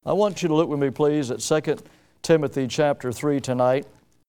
I want you to look with me, please, at 2 Timothy chapter 3 tonight.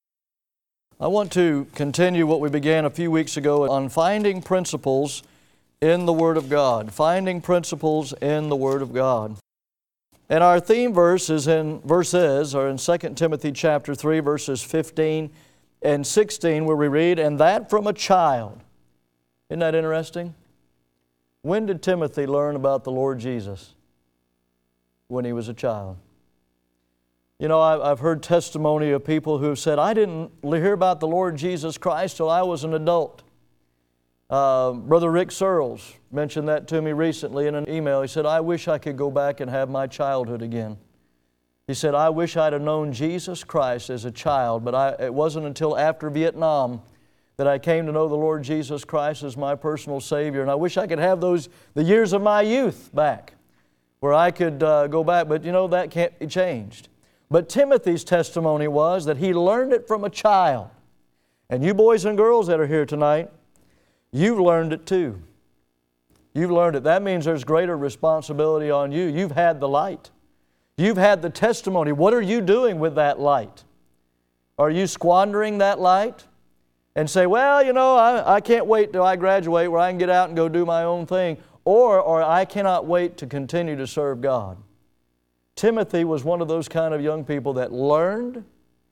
I want to continue what we began a few weeks ago on finding principles in the Word of God. Finding principles in the Word of God. And our theme verses are in 2 Timothy chapter 3, verses 15 and 16, where we read, "And that from a child." Isn't that interesting? When did Timothy learn about the Lord Jesus? When he was a child. You know, I've heard testimony of people who have said, "I didn't hear about the Lord Jesus Christ till I was an adult." Brother Rick Searles mentioned that to me recently in an email. He said, "I wish I could go back and have my childhood again." He said, "I wish I'd have known Jesus Christ as a child, but it wasn't until after Vietnam that I came to know the Lord Jesus Christ as my personal Savior. And I wish I could have the years of my youth back, where I could go back." But you know, that can't be changed. But Timothy's testimony was that he learned it from a child. And you boys and girls that are here tonight, you've learned it too. You've learned it. That means there's greater responsibility on you. You've had the light. You've had the testimony. What are you doing with that light? Are you squandering that light and say, "Well, you know, I can't wait till I graduate where I can get out and go do my own thing," or "I cannot wait to continue to serve God"? Timothy was one of those kind of young people that learned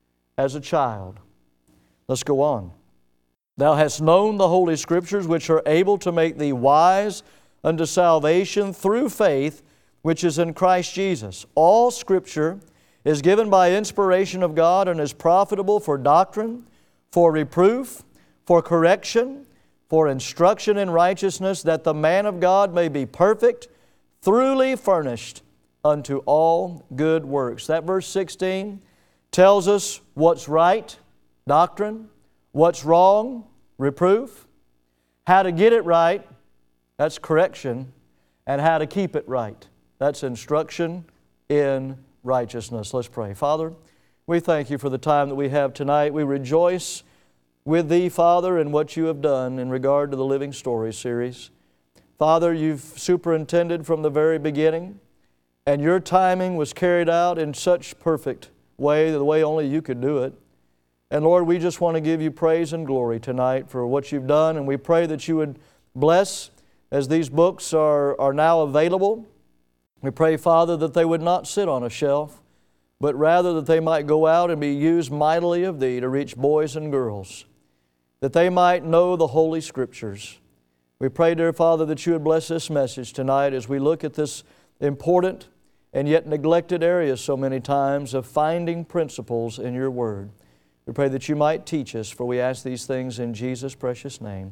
as a child. Let's go on. "Thou hast known the Holy Scriptures, which are able to make thee wise unto salvation through faith, which is in Christ Jesus. All Scripture is given by inspiration of God and is profitable for doctrine, for reproof, for correction, for instruction in righteousness, that the man of God may be perfect, thoroughly furnished unto all good works." That verse 16 tells us what's right, doctrine, what's wrong, reproof, how to get it right, that's correction, and how to keep it right, that's instruction in righteousness. Let's pray. Father, we thank You for the time that we have tonight. We rejoice with Thee, Father, in what You have done in regard to the Living Story series. Father, You've superintended from the very beginning, and Your timing was carried out in such perfect way, the way only You could do it. And Lord, we just want to give You praise and glory tonight for what You've done, and we pray that You would bless as these books are now available. We pray, Father, that they would not sit on a shelf, but rather that they might go out and be used mightily of Thee to reach boys and girls, that they might know the Holy Scriptures. We pray, dear Father, that You would bless this message tonight as we look at this important and yet neglected area so many times of finding principles in Your Word. We pray that You might teach us, for we ask these things in Jesus' precious name.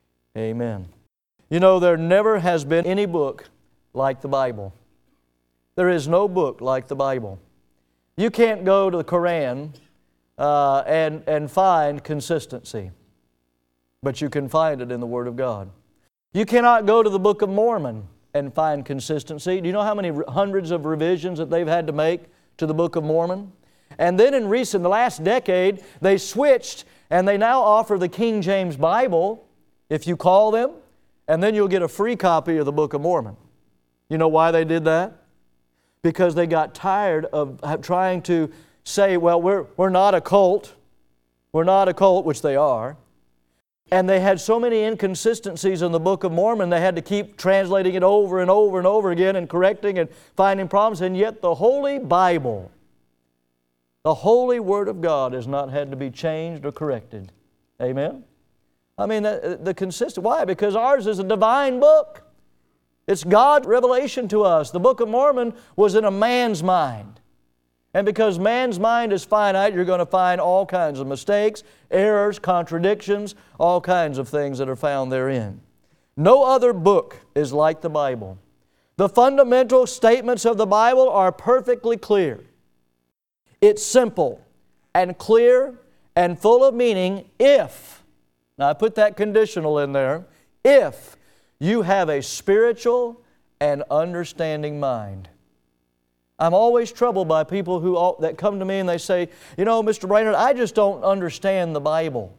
Amen. You know, there never has been any book like the Bible. There is no book like the Bible. You can't go to the Koran and find consistency, but you can find it in the Word of God. You cannot go to the Book of Mormon and find consistency. Do you know how many hundreds of revisions that they've had to make to the Book of Mormon? And then in the last decade, they switched and they now offer the King James Bible, if you call them, and then you'll get a free copy of the Book of Mormon. You know why they did that? Because they got tired of trying to say, well, we're not a cult. We're not a cult, which they are. And they had so many inconsistencies in the Book of Mormon, they had to keep translating it over and over and over again and correcting and finding problems. And yet the Holy Bible, the Holy Word of God, has not had to be changed or corrected. Amen? I mean, the consistent. Why? Because ours is a divine book. It's God's revelation to us. The Book of Mormon was in a man's mind. And because man's mind is finite, you're going to find all kinds of mistakes, errors, contradictions, all kinds of things that are found therein. No other book is like the Bible. The fundamental statements of the Bible are perfectly clear. It's simple and clear and full of meaning if, now I put that conditional in there, if you have a spiritual and understanding mind. I'm always troubled by people that come to me and they say, you know, Mr. Brainerd, I just don't understand the Bible.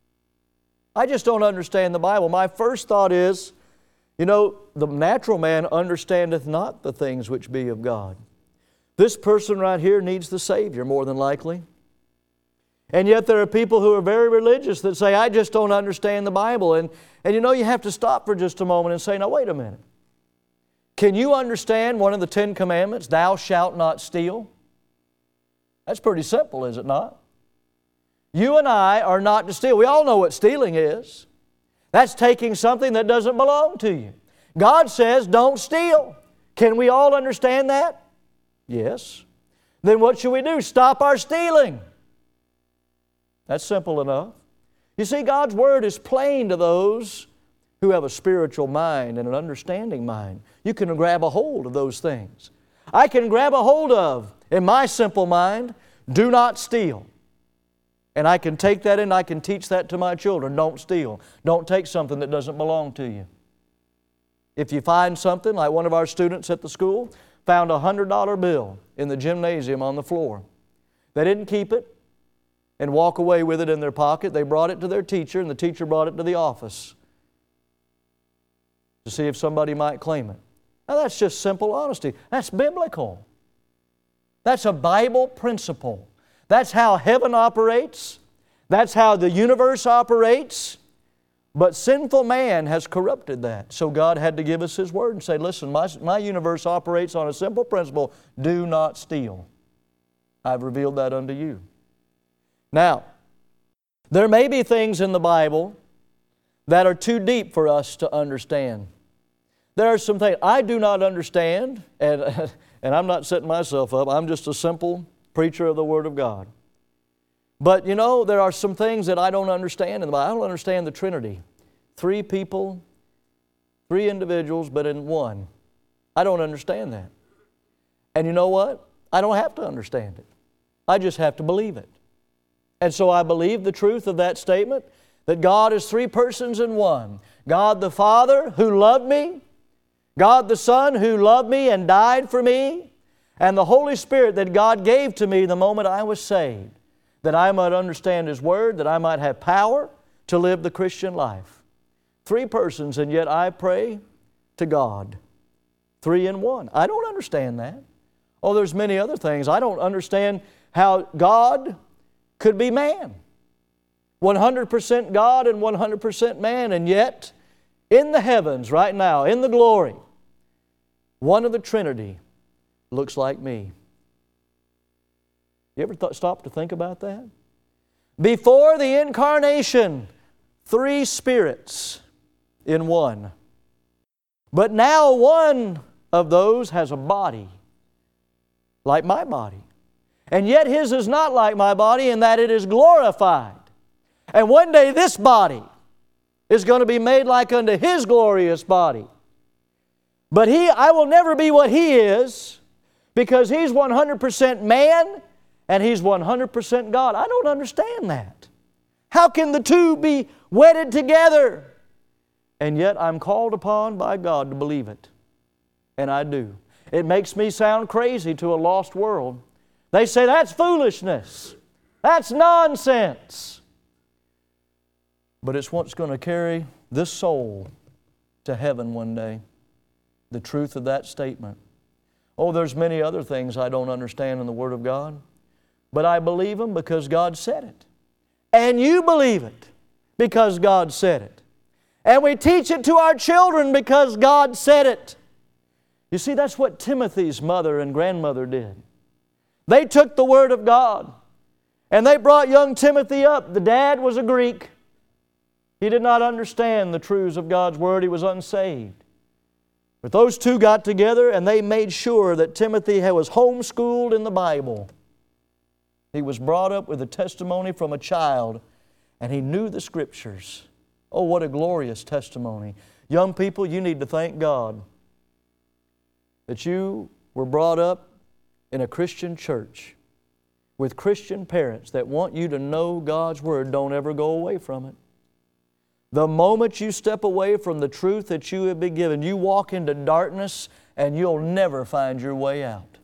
I just don't understand the Bible. My first thought is, you know, the natural man understandeth not the things which be of God. This person right here needs the Savior more than likely. And yet there are people who are very religious that say, I just don't understand the Bible. And you know, you have to stop for just a moment and say, now wait a minute. Can you understand one of the 10 Commandments, thou shalt not steal? That's pretty simple, is it not? You and I are not to steal. We all know what stealing is. That's taking something that doesn't belong to you. God says, don't steal. Can we all understand that? Yes. Then what should we do? Stop our stealing. That's simple enough. You see, God's Word is plain to those who have a spiritual mind and an understanding mind. You can grab a hold of those things. I can grab a hold of, in my simple mind, do not steal. And I can take that and I can teach that to my children. Don't steal. Don't take something that doesn't belong to you. If you find something, like one of our students at the school found a $100 bill in the gymnasium on the floor. They didn't keep it and walk away with it in their pocket. They brought it to their teacher, and the teacher brought it to the office to see if somebody might claim it. Now that's just simple honesty. That's biblical. That's a Bible principle. That's how heaven operates. That's how the universe operates. But sinful man has corrupted that. So God had to give us His Word and say, listen, my universe operates on a simple principle. Do not steal. I've revealed that unto you. Now, there may be things in the Bible that are too deep for us to understand. There are some things I do not understand, and I'm not setting myself up. I'm just a simple preacher of the Word of God. But you know, there are some things that I don't understand in the Bible. I don't understand the Trinity. 3 people, 3 individuals, but in one. I don't understand that. And you know what? I don't have to understand it. I just have to believe it. And so I believe the truth of that statement, that God is 3 persons in one. God the Father who loved me, God the Son who loved me and died for me, and the Holy Spirit that God gave to me the moment I was saved, that I might understand His Word, that I might have power to live the Christian life. 3 persons, and yet I pray to God. 3 in one. I don't understand that. Oh, there's many other things. I don't understand how God could be man. 100% God and 100% man, and yet in the heavens right now, in the glory, one of the Trinity looks like me. You ever stop to think about that? Before the incarnation, 3 spirits in one. But now one of those has a body like my body. And yet His is not like my body in that it is glorified. And one day this body is going to be made like unto His glorious body. But I will never be what He is, because He's 100% man and He's 100% God. I don't understand that. How can the two be wedded together? And yet I'm called upon by God to believe it. And I do. It makes me sound crazy to a lost world. They say that's foolishness. That's nonsense. But it's what's going to carry this soul to heaven one day. The truth of that statement. Oh, there's many other things I don't understand in the Word of God, but I believe them because God said it. And you believe it because God said it. And we teach it to our children because God said it. You see, that's what Timothy's mother and grandmother did. They took the Word of God and they brought young Timothy up. The dad was a Greek. He did not understand the truths of God's Word. He was unsaved. But those two got together and they made sure that Timothy was homeschooled in the Bible. He was brought up with a testimony from a child and he knew the Scriptures. Oh, what a glorious testimony. Young people, you need to thank God that you were brought up in a Christian church with Christian parents that want you to know God's Word. Don't ever go away from it. The moment you step away from the truth that you have been given, you walk into darkness and you'll never find your way out.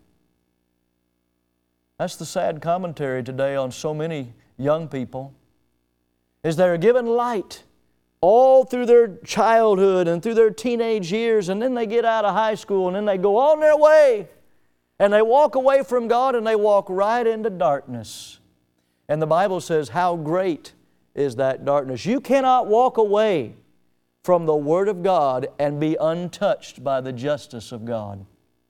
That's the sad commentary today on so many young people, is they're given light all through their childhood and through their teenage years, and then they get out of high school and then they go on their way And they walk away from God and they walk right into darkness. And the Bible says, how great is that darkness. You cannot walk away from the Word of God and be untouched by the justice of God.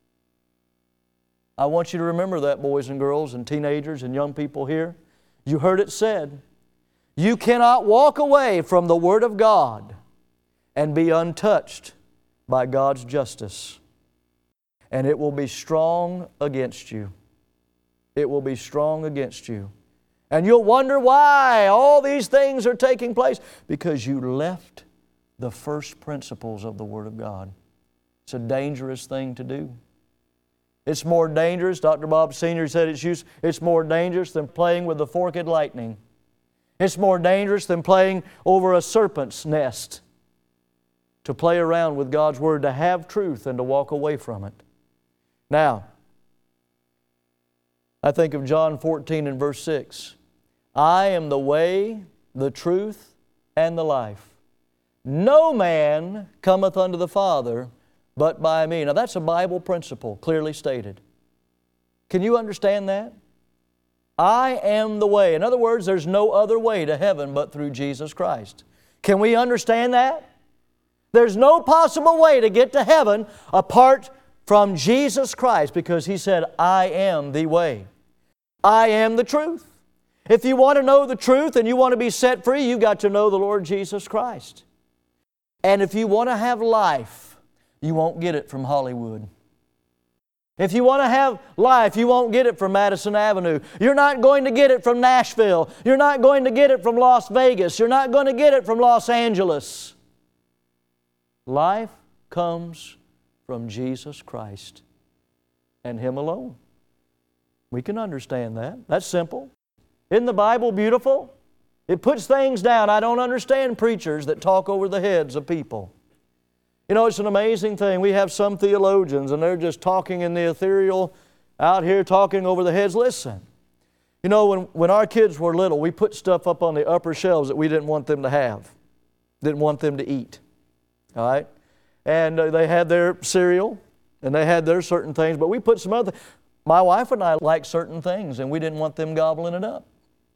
I want you to remember that, boys and girls and teenagers and young people here. You heard it said. You cannot walk away from the Word of God and be untouched by God's justice. And it will be strong against you. It will be strong against you. And you'll wonder why all these things are taking place. Because you left the first principles of the Word of God. It's a dangerous thing to do. It's more dangerous, Dr. Bob Sr. said it's more dangerous than playing with the forked lightning. It's more dangerous than playing over a serpent's nest. To play around with God's Word, to have truth and to walk away from it. Now, I think of John 14 and verse 6. I am the way, the truth, and the life. No man cometh unto the Father but by me. Now that's a Bible principle, clearly stated. Can you understand that? I am the way. In other words, there's no other way to heaven but through Jesus Christ. Can we understand that? There's no possible way to get to heaven apart from Jesus Christ, because He said, I am the way. I am the truth. If you want to know the truth and you want to be set free, you've got to know the Lord Jesus Christ. And if you want to have life, you won't get it from Hollywood. If you want to have life, you won't get it from Madison Avenue. You're not going to get it from Nashville. You're not going to get it from Las Vegas. You're not going to get it from Los Angeles. Life comes from Jesus Christ and Him alone. We can understand that. That's simple. Isn't the Bible beautiful? It puts things down. I don't understand preachers that talk over the heads of people. You know, it's an amazing thing. We have some theologians and they're just talking in the ethereal, out here talking over the heads. Listen, you know, when our kids were little, we put stuff up on the upper shelves that we didn't want them to have, didn't want them to eat. All right? And they had their cereal and they had their certain things, but we put some other things. My wife and I liked certain things and we didn't want them gobbling it up.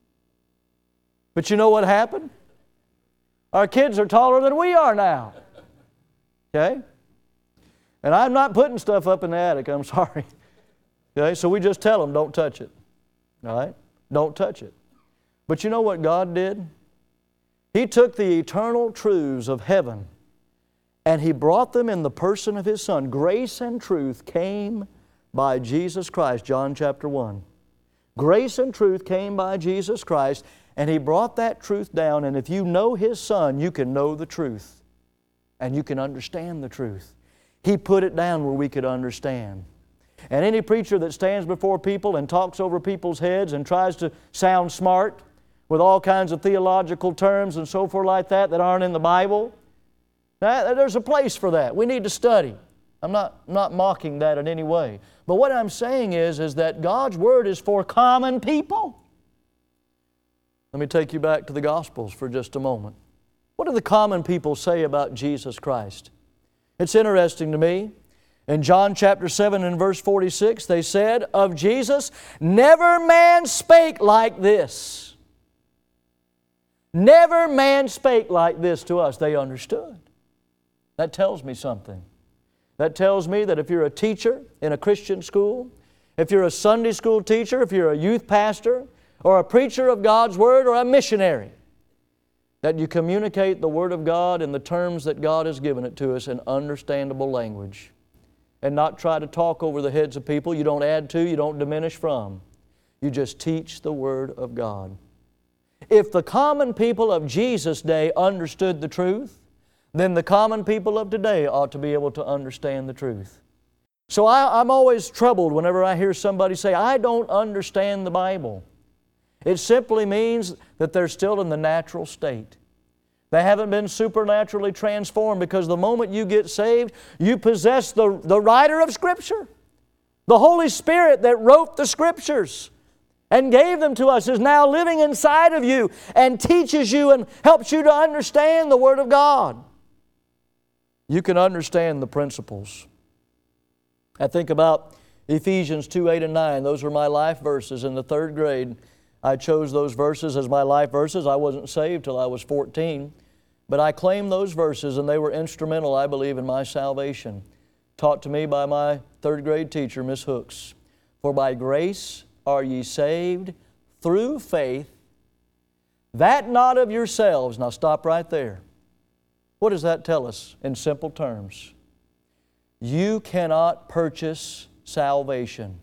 But you know what happened? Our kids are taller than we are now. Okay? And I'm not putting stuff up in the attic, I'm sorry. Okay? So we just tell them, don't touch it. All right? Don't touch it. But you know what God did? He took the eternal truths of heaven and He brought them in the person of His Son. Grace and truth came by Jesus Christ, John chapter 1. Grace and truth came by Jesus Christ, and He brought that truth down, and if you know His Son, you can know the truth, and you can understand the truth. He put it down where we could understand. And any preacher that stands before people and talks over people's heads and tries to sound smart with all kinds of theological terms and so forth like that aren't in the Bible, there's a place for that. We need to study. I'm not mocking that in any way. But what I'm saying is that God's Word is for common people. Let me take you back to the Gospels for just a moment. What do the common people say about Jesus Christ? It's interesting to me. In John chapter 7 and verse 46, they said, of Jesus, never man spake like this. Never man spake like this to us. They understood. That tells me something. That tells me that if you're a teacher in a Christian school, if you're a Sunday school teacher, if you're a youth pastor, or a preacher of God's Word, or a missionary, that you communicate the Word of God in the terms that God has given it to us in understandable language, and not try to talk over the heads of people. You don't add to, you don't diminish from. You just teach the Word of God. If the common people of Jesus' day understood the truth, then the common people of today ought to be able to understand the truth. So I'm always troubled whenever I hear somebody say, I don't understand the Bible. It simply means that they're still in the natural state. They haven't been supernaturally transformed, because the moment you get saved, you possess the writer of Scripture. The Holy Spirit that wrote the Scriptures and gave them to us is now living inside of you and teaches you and helps you to understand the Word of God. You can understand the principles. I think about Ephesians 2, 8 and 9, those were my life verses in the third grade. I chose those verses as my life verses. I wasn't saved till I was 14. But I claimed those verses, and they were instrumental, I believe, in my salvation. Taught to me by my third grade teacher, Miss Hooks. For by grace are ye saved through faith, that not of yourselves. Now stop right there. What does that tell us in simple terms? You cannot purchase salvation.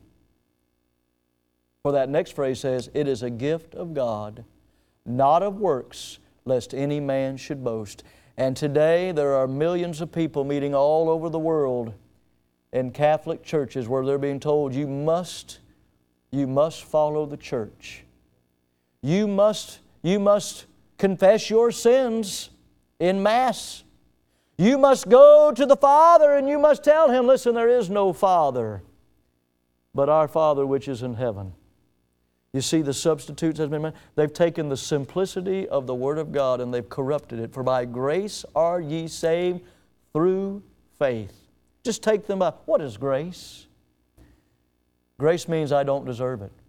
For that next phrase says, it is a gift of God, not of works, lest any man should boast. And today there are millions of people meeting all over the world in Catholic churches where they're being told, you must follow the church. You must confess your sins in Mass. You must go to the Father and you must tell Him, listen, there is no Father but our Father which is in heaven. You see the substitutes has been made. They've taken the simplicity of the Word of God and they've corrupted it. For by grace are ye saved through faith. Just take them up. What is grace? Grace means I don't deserve it.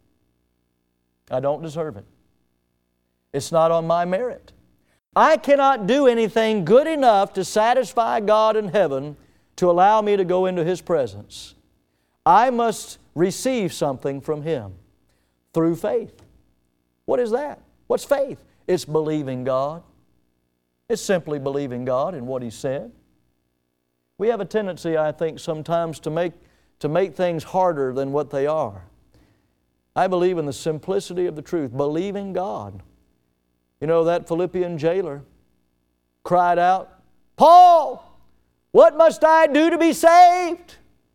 I don't deserve it. It's not on my merit. I cannot do anything good enough to satisfy God in heaven to allow me to go into His presence. I must receive something from Him through faith. What is that? What's faith? It's believing God. It's simply believing God in what He said. We have a tendency, I think, sometimes to make things harder than what they are. I believe in the simplicity of the truth, believing God. You know, that Philippian jailer cried out, Paul, what must I do to be saved?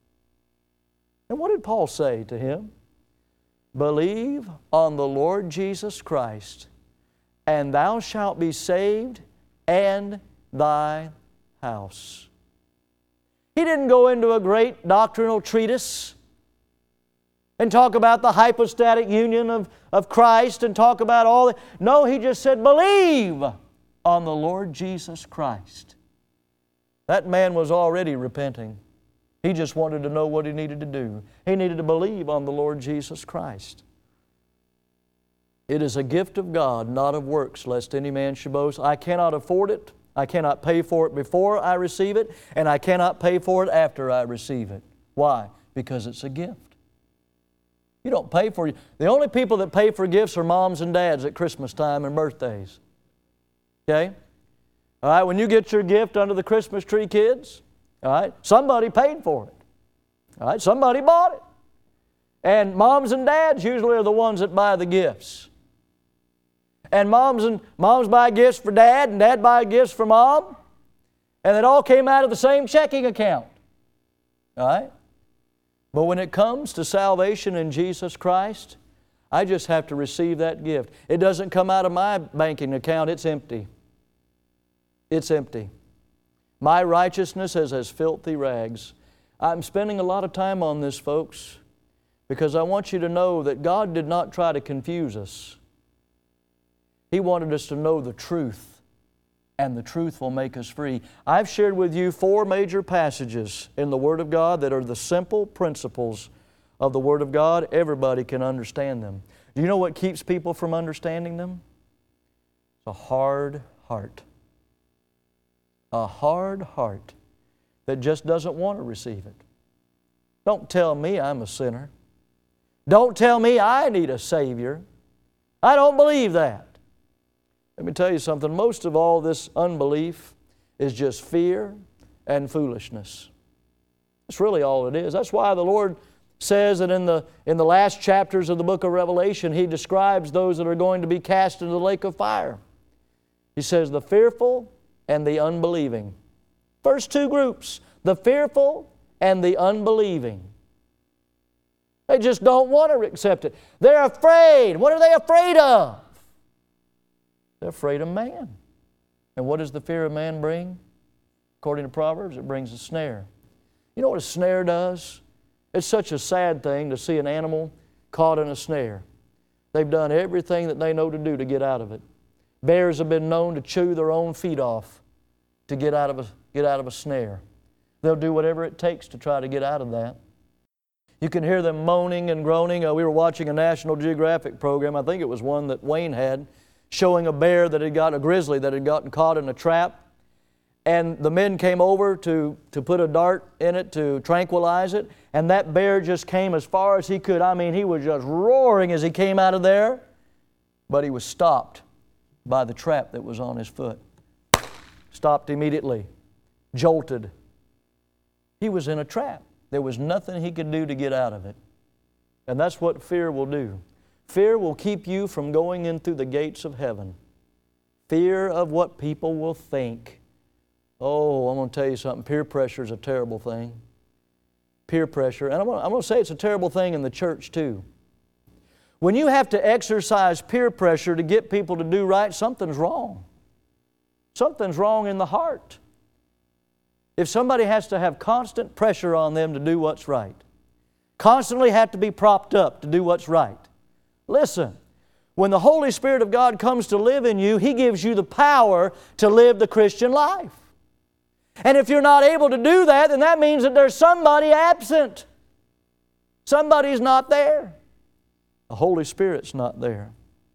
And what did Paul say to him? Believe on the Lord Jesus Christ, and thou shalt be saved and thy house. He didn't go into a great doctrinal treatise and talk about the hypostatic union of Christ and talk about all that. No, he just said, believe on the Lord Jesus Christ. That man was already repenting. He just wanted to know what he needed to do. He needed to believe on the Lord Jesus Christ. It is a gift of God, not of works, lest any man should boast. I cannot afford it. I cannot pay for it before I receive it, and I cannot pay for it after I receive it. Why? Because it's a gift. You don't pay for it. The only people that pay for gifts are moms and dads at Christmas time and birthdays. Okay? All right, when you get your gift under the Christmas tree, kids, all right, somebody paid for it. All right, somebody bought it. And moms and dads usually are the ones that buy the gifts. And moms buy gifts for dad, and dad buy gifts for mom, and it all came out of the same checking account. All right? But when it comes to salvation in Jesus Christ, I just have to receive that gift. It doesn't come out of my banking account, it's empty. It's empty. My righteousness is as filthy rags. I'm spending a lot of time on this, folks, because I want you to know that God did not try to confuse us. He wanted us to know the truth, and the truth will make us free. I've shared with you 4 major passages in the Word of God that are the simple principles of the Word of God. Everybody can understand them. Do you know what keeps people from understanding them? It's a hard heart. A hard heart that just doesn't want to receive it. Don't tell me I'm a sinner. Don't tell me I need a Savior. I don't believe that. Let me tell you something. Most of all this unbelief is just fear and foolishness. That's really all it is. That's why the Lord says that in the last chapters of the book of Revelation, He describes those that are going to be cast into the lake of fire. He says the fearful and the unbelieving. First 2 groups, the fearful and the unbelieving. They just don't want to accept it. They're afraid. What are they afraid of? They're afraid of man. And what does the fear of man bring? According to Proverbs, it brings a snare. You know what a snare does? It's such a sad thing to see an animal caught in a snare. They've done everything that they know to do to get out of it. Bears have been known to chew their own feet off to get out of a snare. They'll do whatever it takes to try to get out of that. You can hear them moaning and groaning. We were watching a National Geographic program, I think it was one that Wayne had, showing a bear that had got, a grizzly that had gotten caught in a trap. And the men came over to put a dart in it to tranquilize it. And that bear just came as far as he could. I mean, he was just roaring as he came out of there. But he was stopped by the trap that was on his foot. Stopped immediately. Jolted. He was in a trap. There was nothing he could do to get out of it. And that's what fear will do. Fear will keep you from going in through the gates of heaven. Fear of what people will think. Oh, I'm going to tell you something. Peer pressure is a terrible thing. Peer pressure. And I'm going to say it's a terrible thing in the church too. When you have to exercise peer pressure to get people to do right, something's wrong. Something's wrong in the heart. If somebody has to have constant pressure on them to do what's right, constantly have to be propped up to do what's right. Listen, when the Holy Spirit of God comes to live in you, He gives you the power to live the Christian life. And if you're not able to do that, then that means that there's somebody absent. Somebody's not there. The Holy Spirit's not there.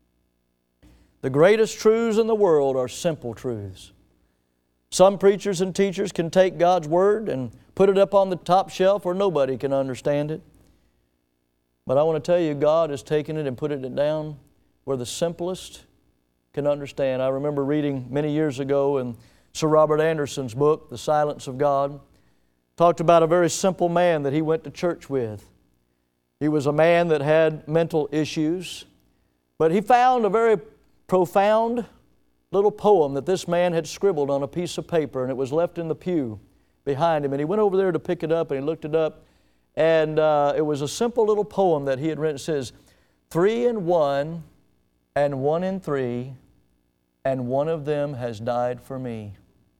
The greatest truths in the world are simple truths. Some preachers and teachers can take God's Word and put it up on the top shelf where nobody can understand it. But I want to tell you, God has taken it and put it down where the simplest can understand. I remember reading many years ago in Sir Robert Anderson's book, The Silence of God, talked about a very simple man that he went to church with. He was a man that had mental issues, but he found a very profound little poem that this man had scribbled on a piece of paper, and it was left in the pew behind him. And he went over there to pick it up, and he looked it up, and it was a simple little poem that he had written. It says, 3 in 1 and 1 in 3, and one of them has died for me.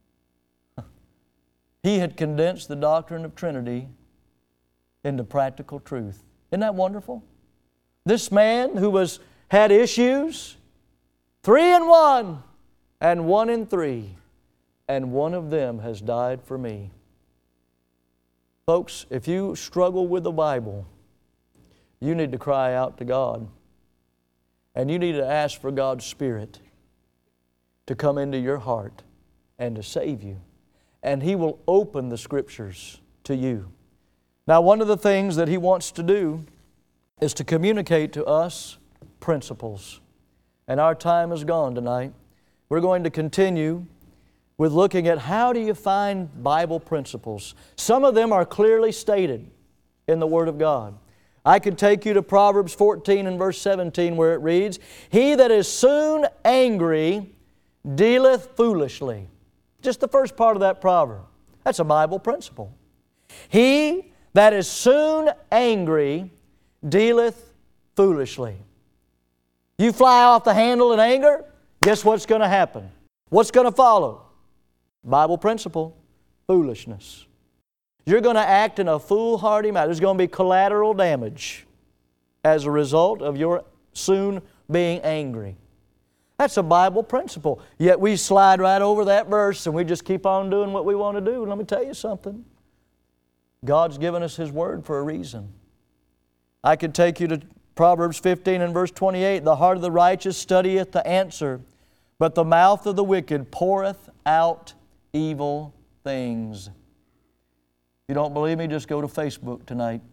He had condensed the doctrine of Trinity into practical truth. Isn't that wonderful? This man who had issues, 3 in 1 and 1 in 3, and one of them has died for me. Folks, if you struggle with the Bible, you need to cry out to God. And you need to ask for God's Spirit to come into your heart and to save you. And He will open the Scriptures to you. Now, one of the things that He wants to do is to communicate to us principles. And our time is gone tonight. We're going to continue with looking at how do you find Bible principles. Some of them are clearly stated in the Word of God. I could take you to Proverbs 14 and verse 17 where it reads, He that is soon angry dealeth foolishly. Just the first part of that proverb. That's a Bible principle. He that is soon angry dealeth foolishly. You fly off the handle in anger, guess what's going to happen? What's going to follow? Bible principle, foolishness. You're going to act in a foolhardy manner. There's going to be collateral damage as a result of your soon being angry. That's a Bible principle. Yet we slide right over that verse and we just keep on doing what we want to do. Let me tell you something. God's given us His Word for a reason. I could take you to Proverbs 15 and verse 28. The heart of the righteous studieth the answer, but the mouth of the wicked poureth out evil things. If you don't believe me, just go to Facebook tonight.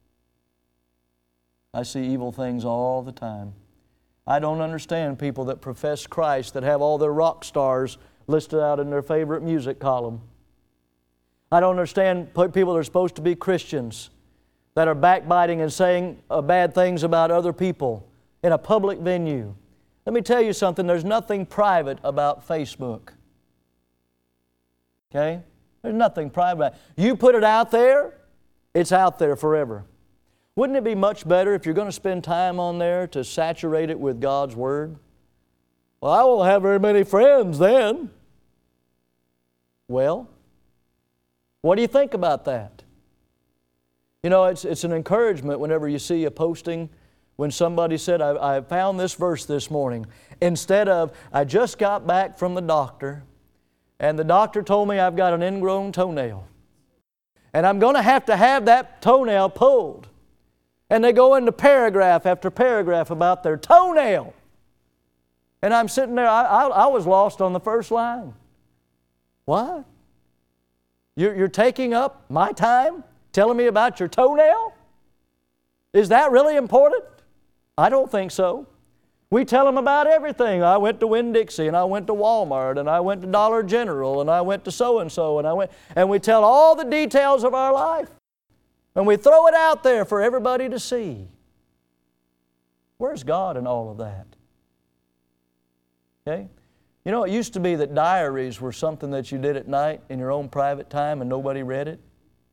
I see evil things all the time. I don't understand people that profess Christ that have all their rock stars listed out in their favorite music column. I don't understand people that are supposed to be Christians that are backbiting and saying bad things about other people in a public venue. Let me tell you something, there's nothing private about Facebook. Okay? There's nothing private about it. You put it out there, it's out there forever. Wouldn't it be much better if you're going to spend time on there to saturate it with God's Word? Well, I won't have very many friends then. Well, what do you think about that? You know, it's an encouragement whenever you see a posting when somebody said, I found this verse this morning. Instead of, I just got back from the doctor and the doctor told me I've got an ingrown toenail. And I'm going to have that toenail pulled. And they go into paragraph after paragraph about their toenail. And I'm sitting there, I was lost on the first line. What? You're taking up my time telling me about your toenail? Is that really important? I don't think so. We tell them about everything. I went to Winn-Dixie, and I went to Walmart, and I went to Dollar General, and I went to so-and-so, and we tell all the details of our life. And we throw it out there for everybody to see. Where's God in all of that? Okay? You know, it used to be that diaries were something that you did at night in your own private time and nobody read it.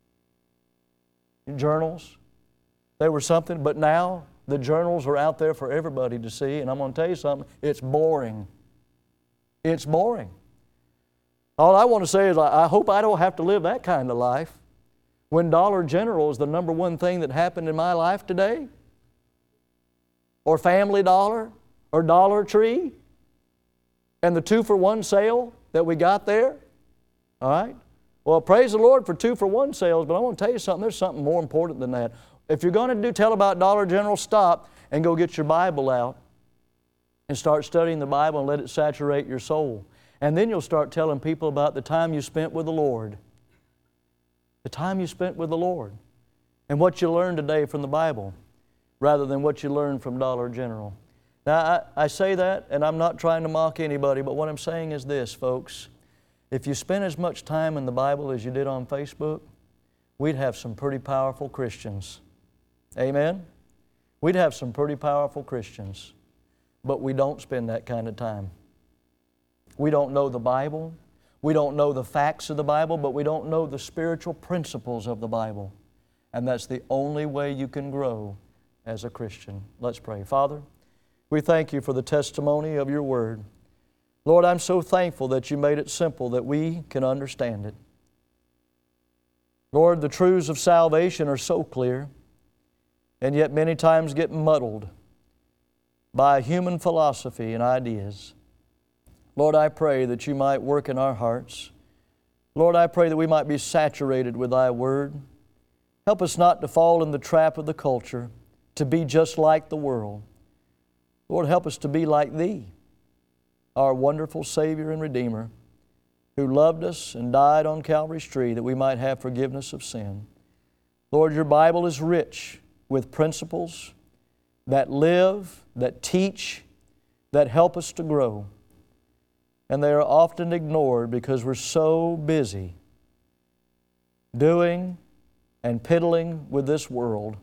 Journals, they were something, but now the journals are out there for everybody to see, and I'm going to tell you something, it's boring. It's boring. All I want to say is I hope I don't have to live that kind of life. When Dollar General is the number one thing that happened in my life today, or Family Dollar, or Dollar Tree, and the 2-for-1 sale that we got there, all right? Well, praise the Lord for 2-for-1 sales, but I want to tell you something, there's something more important than that. If you're going to tell about Dollar General, stop and go get your Bible out and start studying the Bible and let it saturate your soul. And then you'll start telling people about the time you spent with the Lord. The time you spent with the Lord. And what you learned today from the Bible rather than what you learned from Dollar General. Now, I say that, and I'm not trying to mock anybody, but what I'm saying is this, folks. If you spent as much time in the Bible as you did on Facebook, we'd have some pretty powerful Christians. Amen? We'd have some pretty powerful Christians. But we don't spend that kind of time. We don't know the Bible. We don't know the facts of the Bible, but we don't know the spiritual principles of the Bible. And that's the only way you can grow as a Christian. Let's pray. Father, we thank You for the testimony of Your Word. Lord, I'm so thankful that You made it simple that we can understand it. Lord, the truths of salvation are so clear, and yet many times get muddled by human philosophy and ideas. Lord, I pray that You might work in our hearts. Lord, I pray that we might be saturated with Thy Word. Help us not to fall in the trap of the culture, to be just like the world. Lord, help us to be like Thee, our wonderful Savior and Redeemer, who loved us and died on Calvary's tree that we might have forgiveness of sin. Lord, Your Bible is rich with principles that live, that teach, that help us to grow. And they are often ignored because we're so busy doing and piddling with this world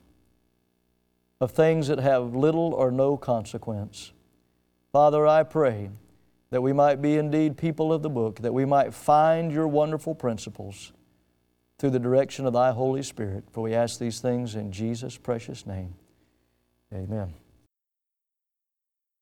of things that have little or no consequence. Father, I pray that we might be indeed people of the book, that we might find Your wonderful principles through the direction of Thy Holy Spirit. For we ask these things in Jesus' precious name. Amen.